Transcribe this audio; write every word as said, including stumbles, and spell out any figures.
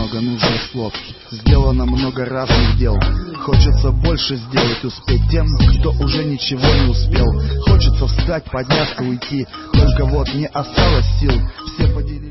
много нужных слов. Сделано много разных дел. Хочется больше сделать, успеть тем, кто уже ничего не успел. Хочется встать, подняться, уйти. Только вот не осталось сил. Все поделились.